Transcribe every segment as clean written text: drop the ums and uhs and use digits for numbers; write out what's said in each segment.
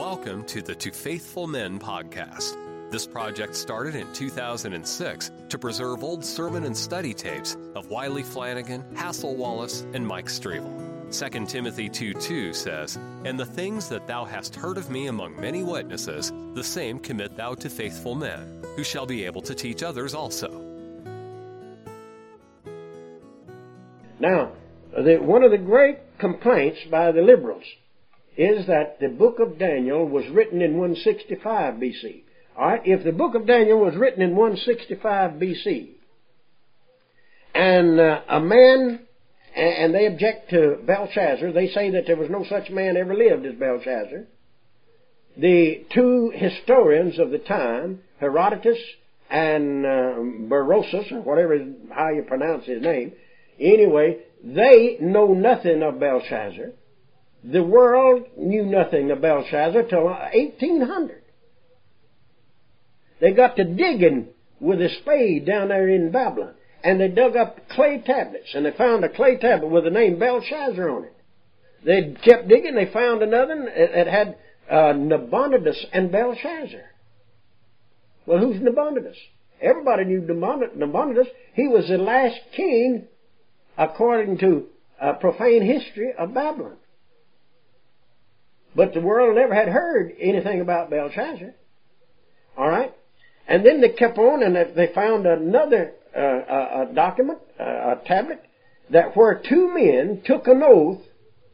Welcome to the To Faithful Men podcast. This project started in 2006 to preserve old sermon and study tapes of Wiley Flanagan, Hassel Wallace, and Mike Strevel. 2 Timothy 2:2 says, "And the things that thou hast heard of me among many witnesses, the same commit thou to faithful men, who shall be able to teach others also." Now, one of the great complaints by the liberals is that the book of Daniel was written in 165 BC. All right, if the book of Daniel was written in 165 BC, and they object to Belshazzar, they say that there was no such man ever lived as Belshazzar. The two historians of the time, Herodotus and Berosus, or whatever, how you pronounce his name, anyway, they know nothing of Belshazzar. The world knew nothing of Belshazzar till 1800. They got to digging with a spade down there in Babylon, and they dug up clay tablets, and they found a clay tablet with the name Belshazzar on it. They kept digging, they found another one that had Nabonidus and Belshazzar. Well, who's Nabonidus? Everybody knew Nabonidus. He was the last king, according to profane history, of Babylon. But the world never had heard anything about Belshazzar. All right? And then they kept on, and they found another document, a tablet, that where two men took an oath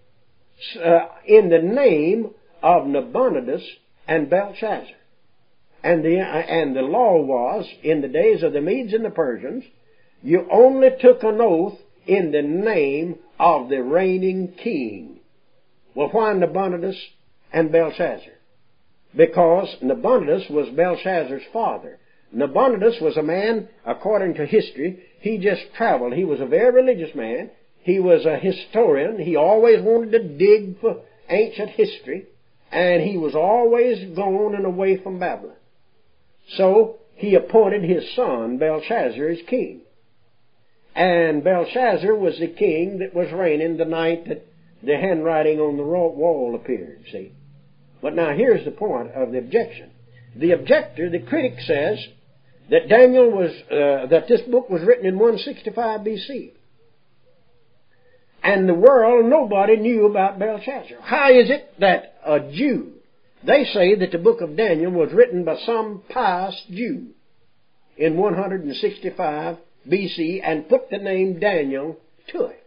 in the name of Nabonidus and Belshazzar. And the law was, in the days of the Medes and the Persians, you only took an oath in the name of the reigning king. Well, why Nabonidus and Belshazzar? Because Nabonidus was Belshazzar's father. Nabonidus was a man, according to history, he just traveled. He was a very religious man. He was a historian. He always wanted to dig for ancient history. And he was always gone and away from Babylon. So he appointed his son, Belshazzar, as king. And Belshazzar was the king that was reigning the night that the handwriting on the wall appeared, see. But now here's the point of the objection. The objector, the critic, says that that this book was written in 165 BC. And the world, nobody knew about Belshazzar. How is it that a Jew, they say that the book of Daniel was written by some pious Jew in 165 BC and put the name Daniel to it.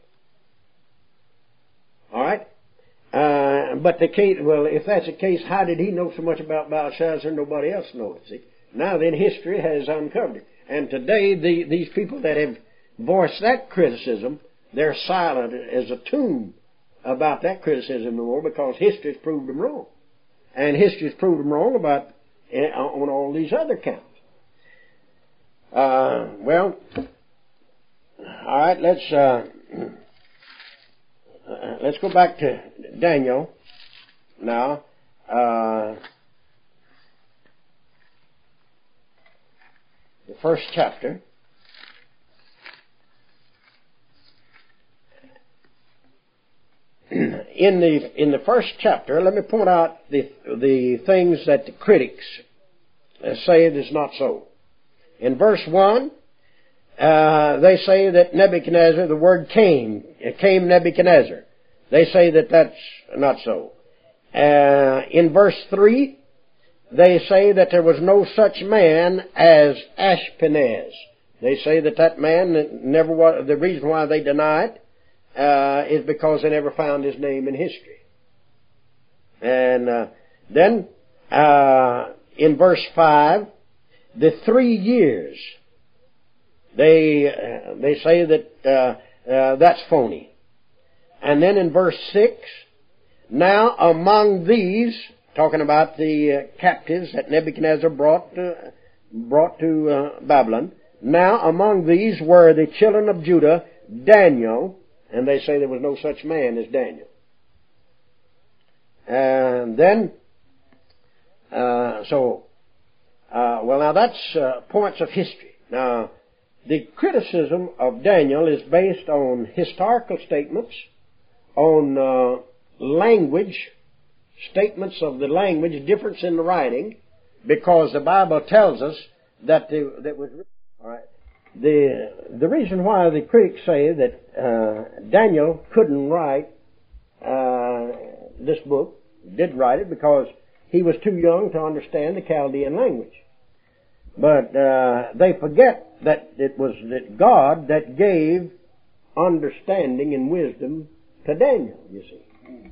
All right? But if that's the case, how did he know so much about Belshazzar? Nobody else knows it. See? Now then, history has uncovered it. And today, these people that have voiced that criticism, they're silent as a tomb about that criticism no more, because history's proved them wrong. And history's proved them wrong on all these other counts. All right, let's go back to Daniel now. The first chapter. In the first chapter, let me point out the things that the critics say it is not so. In verse 1, they say that Nebuchadnezzar, the word came Nebuchadnezzar. They say that that's not so. In verse 3, they say that there was no such man as Ashpenaz. They say that man never was. The reason why they deny it is because they never found his name in history. And then in verse 5, the 3 years, they say that that's phony. And then in verse 6, now among these, talking about the captives that Nebuchadnezzar brought to Babylon, now among these were the children of Judah, Daniel, and they say there was no such man as Daniel. And then, now that's points of history. Now, the criticism of Daniel is based on historical statements, on language statements of the language, difference in the writing, because the Bible tells us that was written. All right. The reason why the critics say that Daniel couldn't write this book, did write it because he was too young to understand the Chaldean language. But they forget that it was that God that gave understanding and wisdom to Daniel, you see.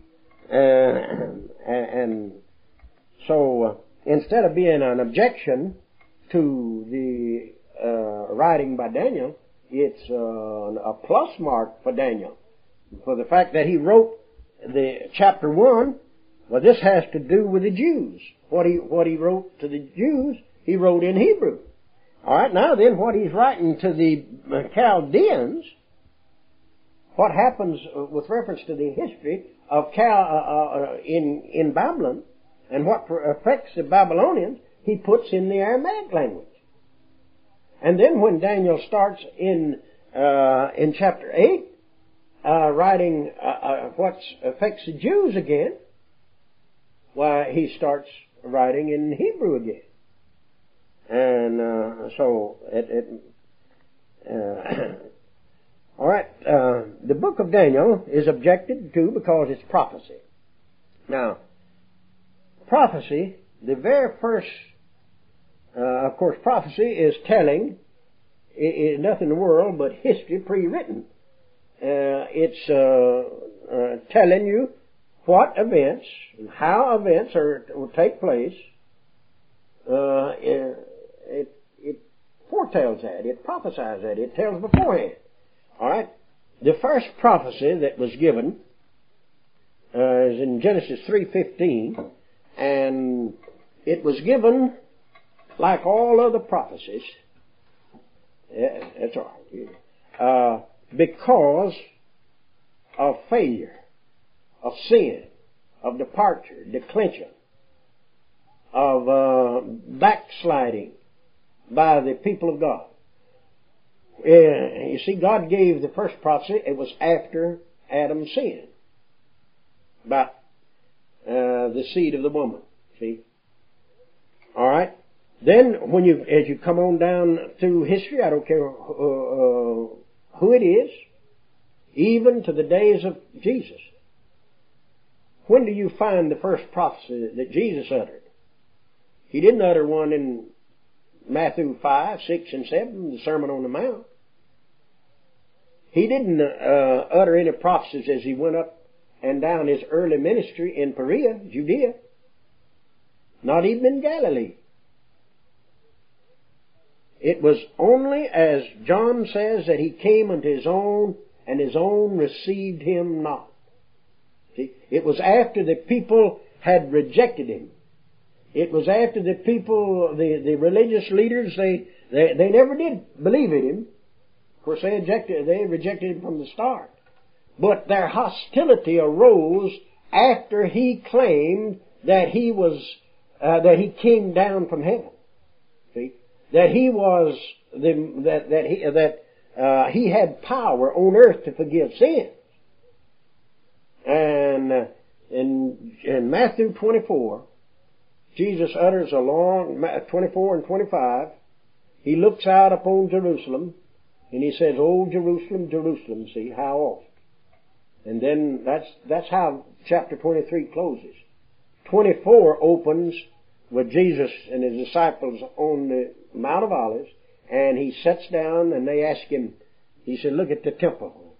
And so instead of being an objection to the writing by Daniel, it's a plus mark for Daniel, for the fact that he wrote the chapter 1. Well, this has to do with the Jews. What he wrote to the Jews, he wrote in Hebrew. All right, now then, what he's writing to the Chaldeans, what happens with reference to the history of in Babylon, and what affects the Babylonians, he puts in the Aramaic language. And then when Daniel starts in chapter 8, writing what affects the Jews again, why he starts writing in Hebrew again. And so all right, the book of Daniel is objected to because it's prophecy. Now, prophecy, the very first, of course, prophecy is telling, is nothing in the world but history pre-written. It's telling you what events, how events will take place. It foretells that. It prophesies that. It tells beforehand. All right. The first prophecy that was given is in Genesis 3:15, and it was given like all other prophecies. Yeah, that's all right. Because of failure, of sin, of departure, declension, of backsliding by the people of God. You see, God gave the first prophecy. It was after Adam's sin, about the seed of the woman. See, all right. Then, as you come on down through history, I don't care who it is, even to the days of Jesus. When do you find the first prophecy that Jesus uttered? He didn't utter one in Matthew 5, 6, and 7, the Sermon on the Mount. He didn't utter any prophecies as he went up and down his early ministry in Perea, Judea. Not even in Galilee. It was only, as John says, that he came unto his own, and his own received him not. See, it was after the people had rejected him. It was after the people, the religious leaders, they never did believe in him. Of course, they rejected him from the start. But their hostility arose after he claimed that he that he came down from heaven. See, that he was he had power on earth to forgive sins. And in Matthew 24. Jesus utters a long, 24 and 25, he looks out upon Jerusalem, and he says, "O Jerusalem, Jerusalem," see, how oft. And then that's how chapter 23 closes. 24 opens with Jesus and his disciples on the Mount of Olives, and he sits down, and they ask him, he said, "Look at the temple."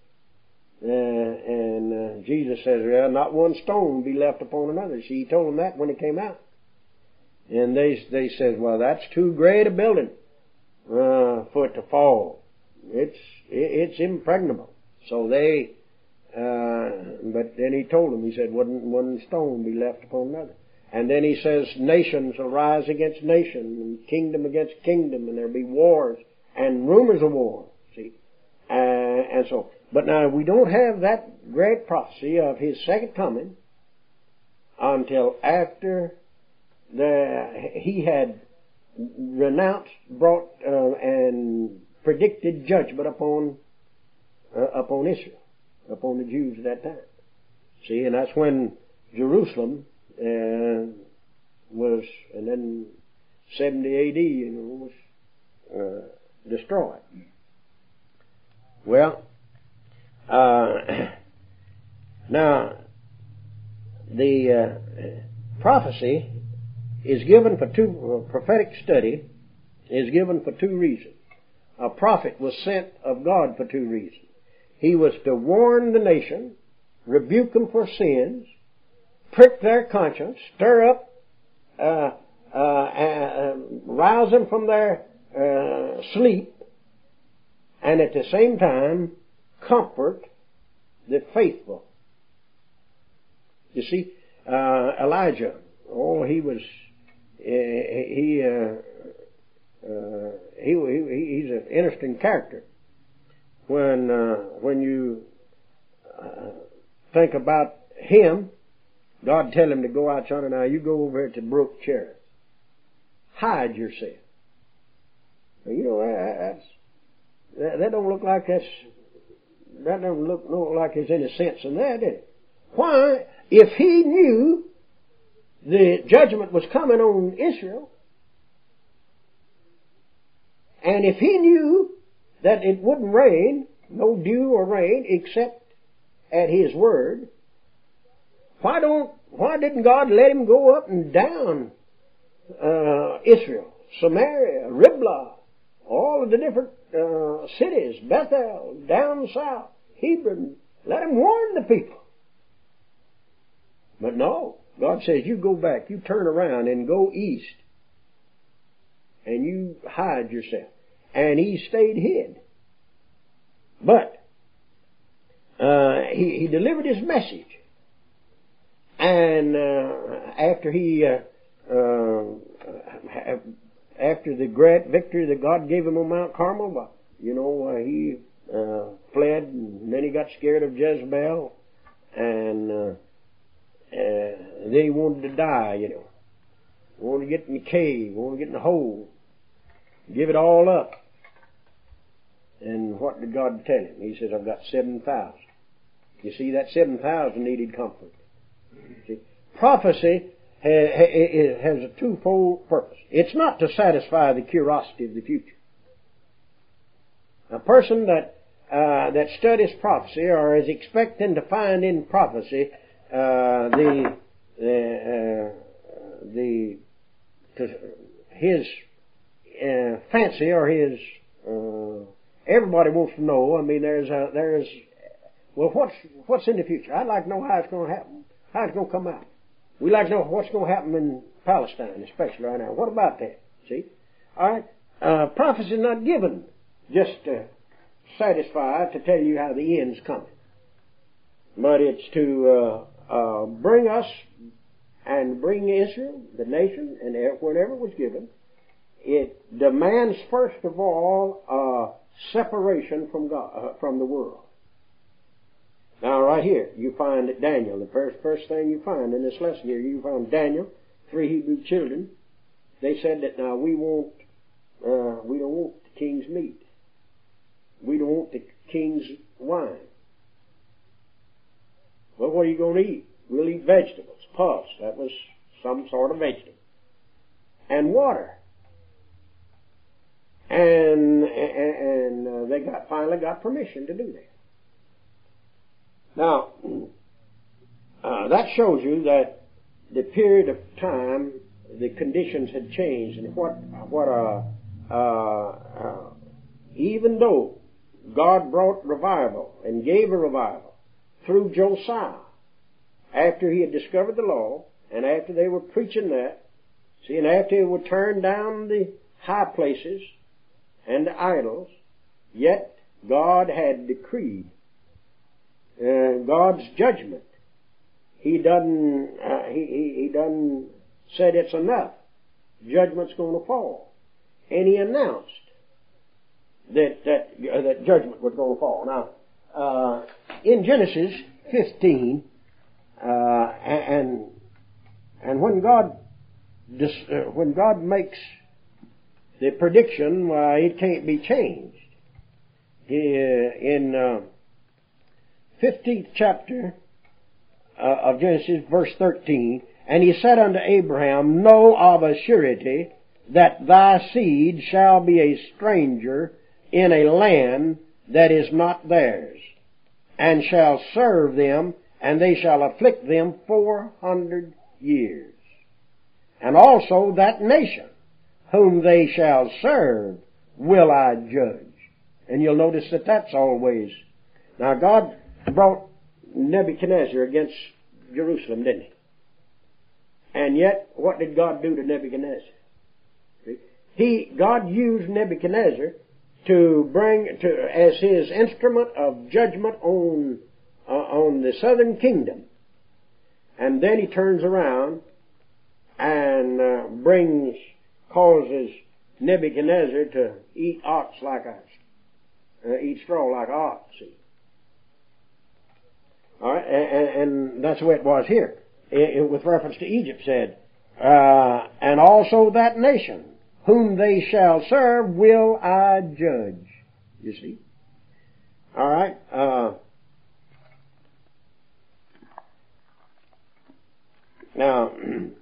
And Jesus says, "Well, not one stone be left upon another." See, he told them that when he came out. And they said, "Well, that's too great a building for it to fall. It's impregnable." So but then he told them, he said, "Wouldn't one stone be left upon another?" And then he says, "Nations will rise against nation, and kingdom against kingdom, and there'll be wars and rumors of war." See, and so, but now we don't have that great prophecy of his second coming until after he had renounced, brought, and predicted judgment upon Israel, upon the Jews at that time. See, and that's when Jerusalem was, and then 70 A.D., was destroyed. Well, now, the prophecy is given for prophetic study is given for two reasons. A prophet was sent of God for two reasons. He was to warn the nation, rebuke them for sins, prick their conscience, stir up, rouse them from their sleep, and at the same time comfort the faithful. You see, Elijah, he's an interesting character. When you think about him, God tell him to go out yonder. Now you go over here to Brook Cherry. Hide yourself. Now, you know, that don't look like that don't look like there's any sense in that, did it? Why? If he knew the judgment was coming on Israel, and if he knew that it wouldn't rain, no dew or rain, except at his word, why didn't God let him go up and down Israel, Samaria, Riblah, all of the different cities, Bethel, down south, Hebron? Let him warn the people. But no, God says, you go back, you turn around and go east, and you hide yourself. And he stayed hid. But he delivered his message. And after the great victory that God gave him on Mount Carmel, he fled, and then he got scared of Jezebel, and then he wanted to die, wanted to get in the cave, wanted to get in the hole, give it all up. And what did God tell him? He says, I've got 7,000. You see, that 7,000 needed comfort. See, prophecy has a twofold purpose. It's not to satisfy the curiosity of the future. A person that studies prophecy or is expecting to find in prophecy his fancy or his everybody wants to know. I mean, what's in the future? I'd like to know how it's going to happen, how it's going to come out. We like to know what's going to happen in Palestine, especially right now. What about that? See, all right. Prophecy is not given just to satisfy, to tell you how the end's coming, but it's to bring us and bring Israel, the nation, and whatever was given. It demands first of all separation from God, from the world. Now, right here, you find Daniel. The first thing you find in this lesson here, you find Daniel, 3 Hebrew children. They said that now we don't want the king's meat. We don't want the king's wine. Well, what are you going to eat? We'll eat vegetables. Pus, that was some sort of vegetable. And water. And they finally got permission to do that. Now, that shows you that the period of time, the conditions had changed, and even though God brought revival and gave a revival through Josiah, after he had discovered the law, and after they were preaching that, and after they would turn down the high places and the idols, yet God had decreed God's judgment. He doesn't said it's enough. Judgment's going to fall, and he announced that judgment was going to fall. Now, in Genesis 15, and when God makes the prediction, it can't be changed. In 15th chapter of Genesis, verse 13, And he said unto Abraham, Know of a surety that thy seed shall be a stranger in a land that is not theirs, and shall serve them, and they shall afflict them 400 years. And also that nation whom they shall serve will I judge. And you'll notice that that's always. Now God brought Nebuchadnezzar against Jerusalem, didn't he? And yet, what did God do to Nebuchadnezzar? God used Nebuchadnezzar as his instrument of judgment on the southern kingdom. And then he turns around and causes Nebuchadnezzar to eat eat straw like an ox. See? All right, and that's the way it was here. With reference to Egypt, said, and also that nation whom they shall serve will I judge. You see? All right. Now,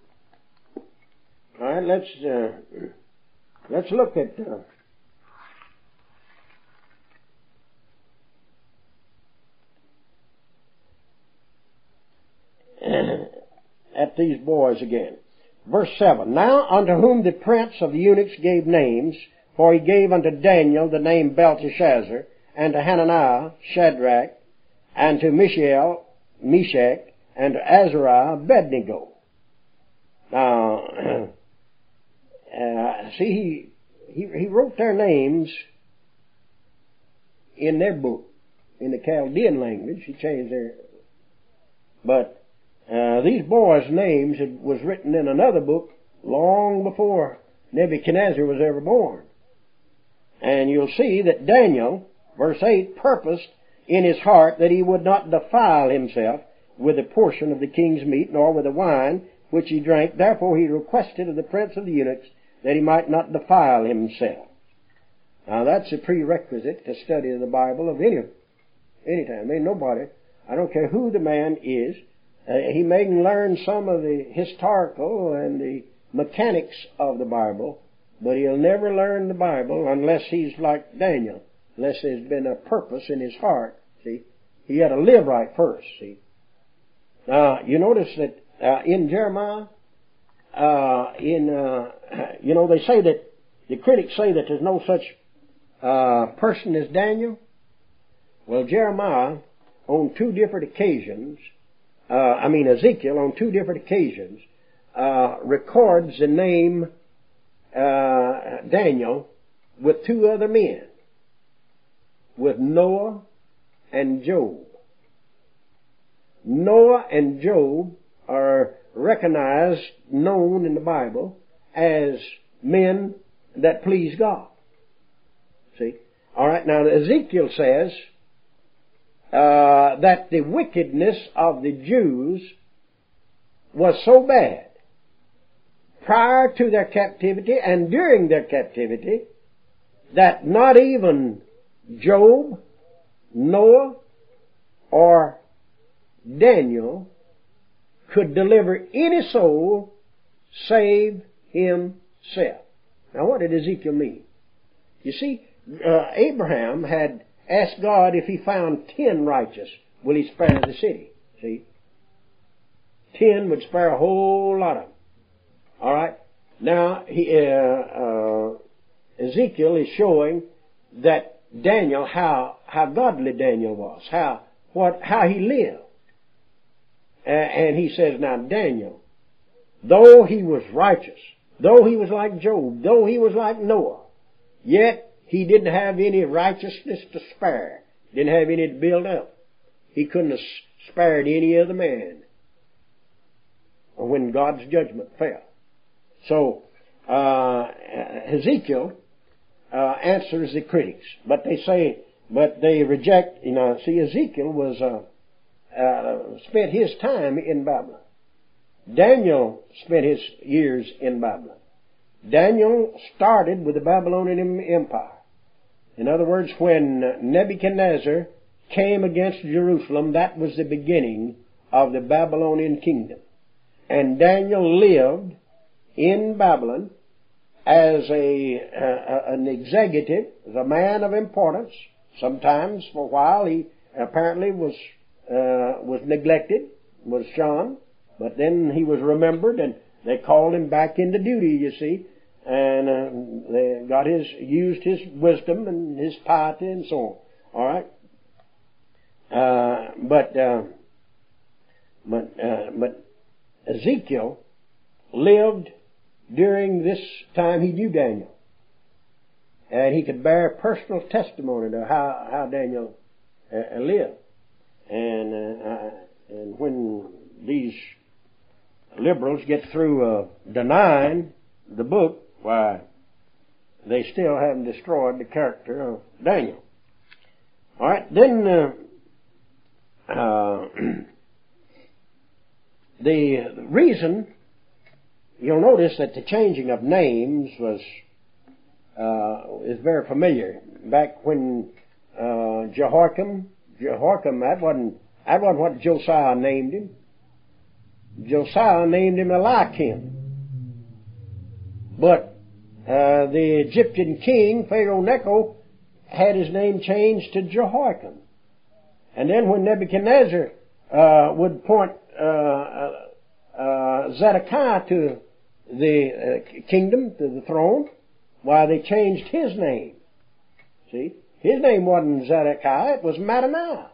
all right. Let's look at. At these boys again. Verse 7. Now unto whom the prince of the eunuchs gave names, for he gave unto Daniel the name Belteshazzar, and to Hananiah Shadrach, and to Mishael Meshach, and to Azariah Abednego. Now, see, he wrote their names in their book, in the Chaldean language. He changed their, but these boys' names was written in another book long before Nebuchadnezzar was ever born. And you'll see that Daniel, verse 8, purposed in his heart that he would not defile himself with a portion of the king's meat, nor with the wine which he drank. Therefore he requested of the prince of the eunuchs that he might not defile himself. Now that's a prerequisite to study the Bible of any time. I mean, nobody, I don't care who the man is, he may learn some of the historical and the mechanics of the Bible, but he'll never learn the Bible unless he's like Daniel, unless there's been a purpose in his heart. See, he had to live right first. See, now you notice that in Jeremiah, they say that the critics say that there's no such person as Daniel. Well, Jeremiah on two different occasions. Ezekiel on two different occasions records the name Daniel with two other men, with Noah and Job. Noah and Job are recognized, known in the Bible as men that please God. See? All right, now Ezekiel says that the wickedness of the Jews was so bad prior to their captivity and during their captivity that not even Job, Noah, or Daniel could deliver any soul save himself. Now what did Ezekiel mean? You see, Abraham had asked God if he found 10 righteous, will he spare the city? See? 10 would spare a whole lot of them. All right? Now, Ezekiel is showing that Daniel, how godly Daniel was, how he lived. And he says, now Daniel, though he was righteous, though he was like Job, though he was like Noah, yet he didn't have any righteousness to spare. Didn't have any to build up. He couldn't have spared any other man when God's judgment fell. So, Ezekiel answers the critics. But they reject, see, Ezekiel was, spent his time in Babylon. Daniel spent his years in Babylon. Daniel started with the Babylonian Empire. In other words, when Nebuchadnezzar came against Jerusalem, that was the beginning of the Babylonian kingdom. and Daniel lived in Babylon as an executive, as a man of importance. Sometimes, for a while, he apparently was neglected, was shunned, but then he was remembered, and they called him back into duty, you see, and they used his wisdom and his piety and so on. All right, but Ezekiel lived during this time. He knew Daniel, and he could bear personal testimony to how Daniel lived. And when these liberals get through denying the book, why, they still haven't destroyed the character of Daniel. All right, then the reason, you'll notice that the changing of names is very familiar. Back when Jehoiakim, that wasn't what Josiah named him. Josiah named him Eliakim. But the Egyptian king, Pharaoh Necho, had his name changed to Jehoiakim. And then when Nebuchadnezzar would point Zedekiah to the kingdom, to the throne, why, they changed his name. See? His name wasn't Zedekiah, it was Mattaniah.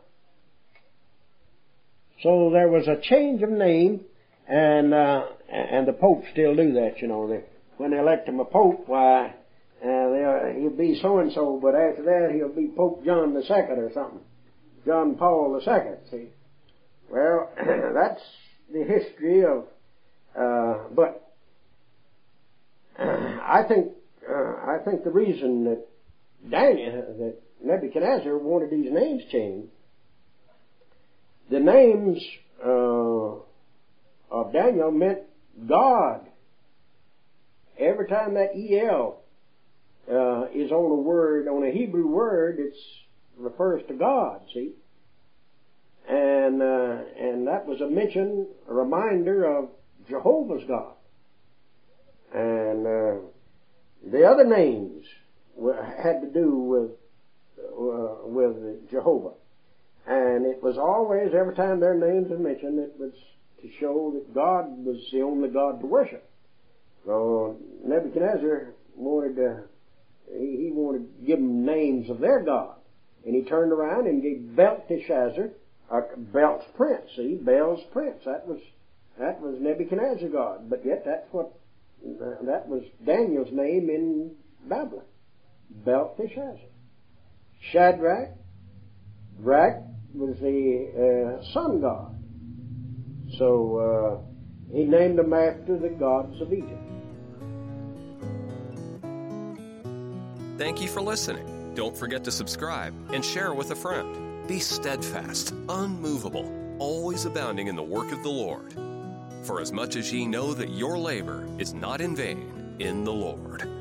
So there was a change of name, and the popes still do that, you know. When they elect him a pope, why, he'll be so-and-so, but after that he'll be Pope John II or something. John Paul II, see. Well, that's the history of, but I think the reason that that Nebuchadnezzar wanted these names changed, the names of Daniel meant God. Every time that EL is on a word, on a Hebrew word, it refers to God, see? And that was a reminder of Jehovah's God. And the other names had to do with Jehovah. And it was always, every time their names are mentioned, it was to show that God was the only God to worship. So Nebuchadnezzar wanted to give them names of their God. And he turned around and gave Belteshazzar, Belt's prince, see, Bel's prince. That was Nebuchadnezzar's God. But yet that was Daniel's name in Babylon. Belteshazzar. Shadrach was the sun god. So he named them after the gods of Egypt. Thank you for listening. Don't forget to subscribe and share with a friend. Be steadfast, unmovable, always abounding in the work of the Lord. For as much as ye know that your labor is not in vain in the Lord.